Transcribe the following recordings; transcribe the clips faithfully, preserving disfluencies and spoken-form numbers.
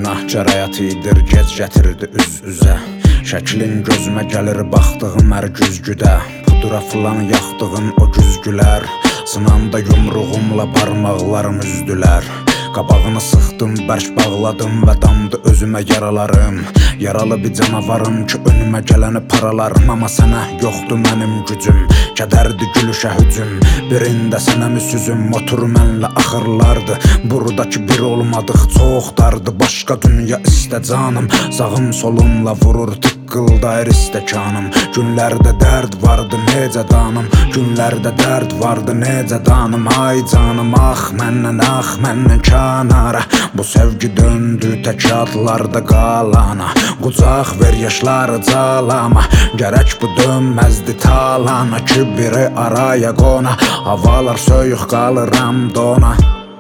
günahkar həyat idir, gec gətirdi üz-üzə. Şəklin gözümə gəlir baxdığım hər güzgüdə. Pudra filan yaxdığın o güzgülər, sınanda yumruğumla barmaqlarım üzdülər. Qabağını sıxdım, bərk bağladım və damdı özümə yaralarım. Yaralı bir canavarım ki önümə gələni paralarım. Amma sənə yoxdur mənim gücüm, kədərdi gülüşə hücum. Birində sənə müsüzüm, motoru mənlə axırlardı. Buradakı bir olmadıq, çox dardı. Başqa dünya istə canım, sağım solumla vurur tıqqıldayır istəkanım. Günlərdə dərd vardı necə danım, günlərdə dərd vardı necə danım. Ay canım, ax məndən, ax məndən kənara. Bu sevgi döndü tək adlarda qalana. Qucaq ver yaşları calama, gərək bu dönməzdi talana. Ki biri araya qona, havalar soyuq qalıram dona.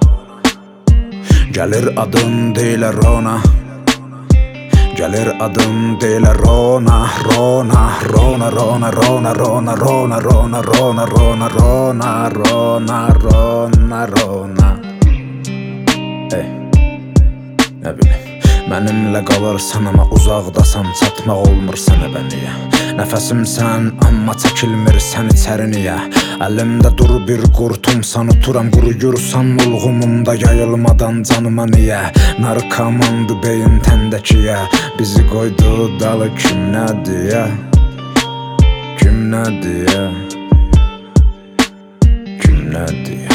Gəlir adın deyilər ona, gəlir adın deyilər Rona, Rona, Rona, Rona, Rona, Rona, Rona, Rona, Rona, Rona, Rona, Rona, Rona, Rona. Ey, nə bilim, mənimlə qalırsan amma uzaqdasan, çatmaq olmur sənə bəniyə. Nəfəsimsən amma çəkilmirsən içəri niyə? Əlimdə dur bir qurtumsan, oturam quruyursan mulğumumda yayılmadan canıma niyə? Narkomandı beyin təndəkiyə, bizi qoydu dalı kim nə deyə? Kim nə deyə? Kim nə deyə?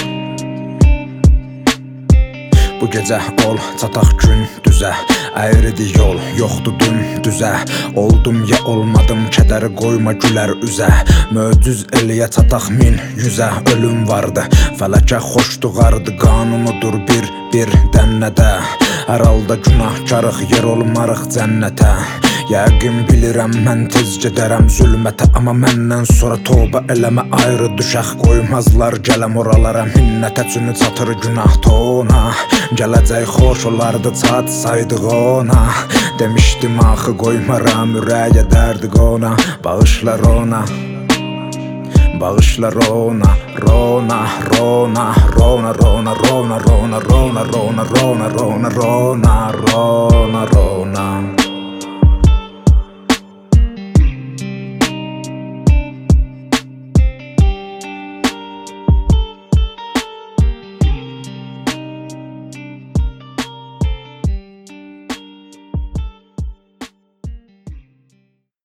Bu gecə ol, çataq gün düzə. Əyridi yol, yoxdur düm düzə. Oldum ya olmadım, kədəri qoyma gülər üzə. Möcüz eliyə çataq min yüzə. Ölüm vardı, fələkə xoşduqardı, qanunudur bir bir dənnədə. Hər halda günahkarıq, yer olmarıq cənnətə. Yəqin bilirəm mən tez gedərəm zülmətə, amma məndən sonra tövbə eləmə ayrı düşək. Qoymazlar gələm oralara, minnətə çünki çatır günah tona. Gələcək xoş olardı çatsaydıq ona. Demişdim axı qoymaram ürəyə dərdi qona. Bağışlar ona, bağışlar ona. Rona, Rona, Rona, Rona, Rona, Rona, Rona, Rona, Rona, Rona, Rona, Rona, Rona.